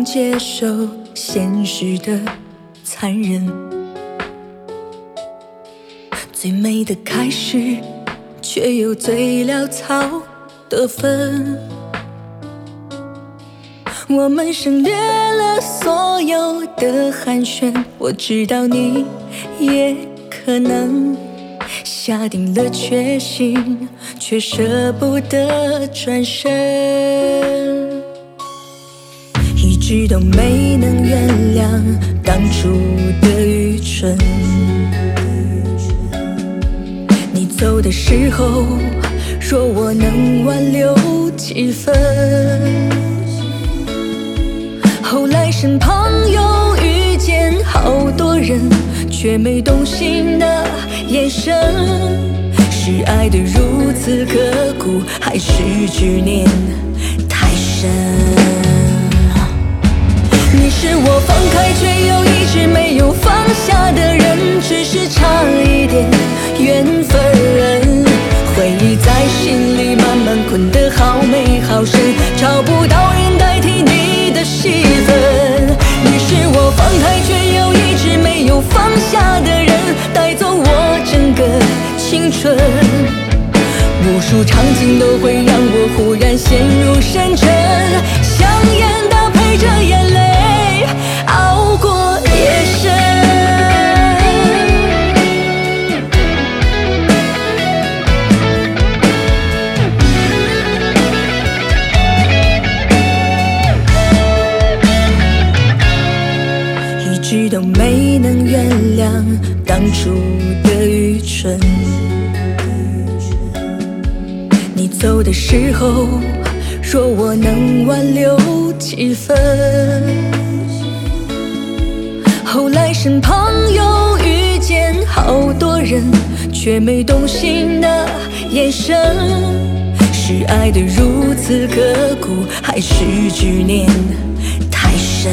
能接受现实的残忍。最美的开始，却有最潦草的分。我们省略了所有的寒暄，我知道你也可能下定了决心，却舍不得转身。一直都没能原谅当初的愚蠢。你走的时候，若我能挽留几分。后来身旁又遇见好多人，却没动心的眼神。是爱得如此刻骨，还是执念太深？你是我放开却又一直没有放下的人，只是差一点缘分。回忆在心里慢慢困得好美好深，找不到人代替你的戏份。你是我放开却又一直没有放下的人，带走我整个青春。无数场景都会让我忽然陷入深沉，香烟搭配着眼泪，熬过夜深。一直都没能原谅当初的愚蠢。你走的时候，若我能挽留几分。后来身旁又遇见好多人，却没动心的眼神。是爱得如此刻骨，还是执念太深？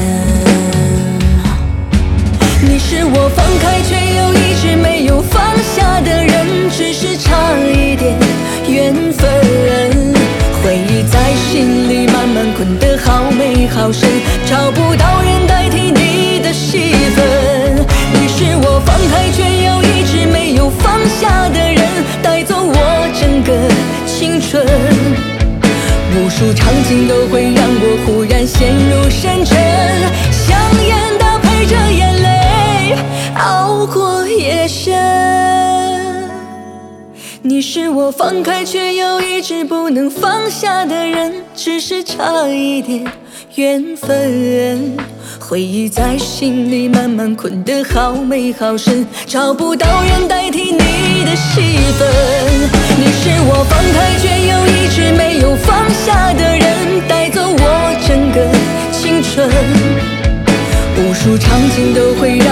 你是我放开却又一直没有放下的人，只是差一点缘分。回忆在心里慢慢困得好美好深，找不到人代替你的戏份。你是我放开却又一直没有放下的人，带走我整个青春。无数场景都会让我忽然陷入深沉，香烟搭配着眼泪，熬过夜深。你是我放开却又一直不能放下的人，只是差一点缘分。回忆在心里慢慢困得好美好深，找不到人代替你的戏份。你是我放开却又一直没有放下的人，带走我整个青春。无数场景都会让